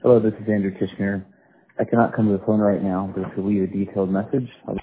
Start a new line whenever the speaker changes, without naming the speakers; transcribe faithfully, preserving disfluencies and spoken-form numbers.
Hello, this is Andrew Kishner. I cannot come to the phone right now, but if you leave a detailed message, I'll